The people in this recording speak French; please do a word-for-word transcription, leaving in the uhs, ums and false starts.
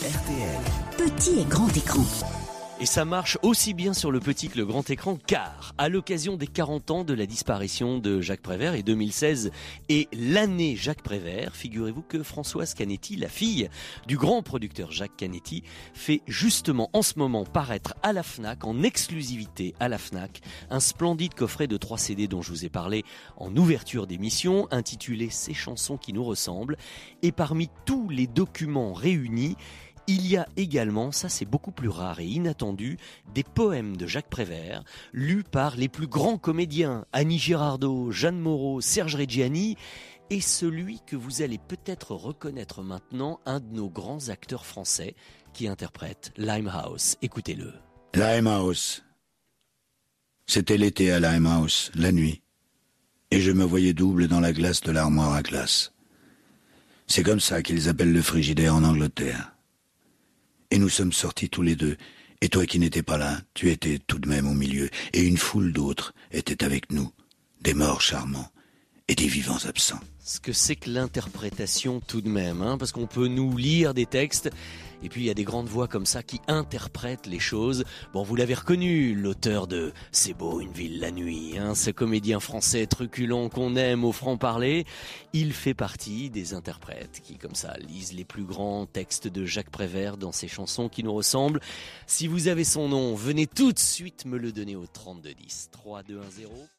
R T L. Petit et grand écran. Et ça marche aussi bien sur le petit que le grand écran, car à l'occasion des quarante ans de la disparition de Jacques Prévert, et deux mille seize est l'année Jacques Prévert, figurez-vous que Françoise Canetti, la fille du grand producteur Jacques Canetti, fait justement en ce moment paraître à la Fnac, en exclusivité à la Fnac, un splendide coffret de trois C D dont je vous ai parlé en ouverture d'émission, intitulé « Ces chansons qui nous ressemblent ». Et parmi tous les documents réunis, il y a également, ça c'est beaucoup plus rare et inattendu, des poèmes de Jacques Prévert, lus par les plus grands comédiens, Annie Girardot, Jeanne Moreau, Serge Reggiani, et celui que vous allez peut-être reconnaître maintenant, un de nos grands acteurs français qui interprète Limehouse. Écoutez-le. Limehouse. C'était l'été à Limehouse, la nuit, et je me voyais double dans la glace de l'armoire à glace. C'est comme ça qu'ils appellent le frigidaire en Angleterre. Et nous sommes sortis tous les deux, et toi qui n'étais pas là, tu étais tout de même au milieu, et une foule d'autres étaient avec nous, des morts charmants et des vivants absents. Ce que c'est que l'interprétation tout de même, hein, parce qu'on peut nous lire des textes, et puis il y a des grandes voix comme ça qui interprètent les choses. Bon, vous l'avez reconnu, l'auteur de « C'est beau une ville la nuit hein, », ce comédien français truculent qu'on aime au franc-parler, il fait partie des interprètes qui, comme ça, lisent les plus grands textes de Jacques Prévert dans ses chansons qui nous ressemblent. Si vous avez son nom, venez tout de suite me le donner au trente-deux dix. trois deux un zéro